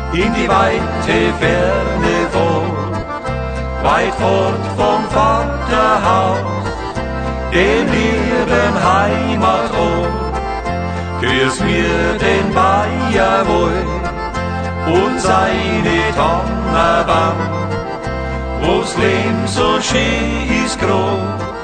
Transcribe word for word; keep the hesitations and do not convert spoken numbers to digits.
in die weite Ferne fort, weit fort vom Vaterhaus, dem lieben Heimatort. Grüß mir den Bayer wohl und seine Tonnerbank, wo's Leben so schön ist groß.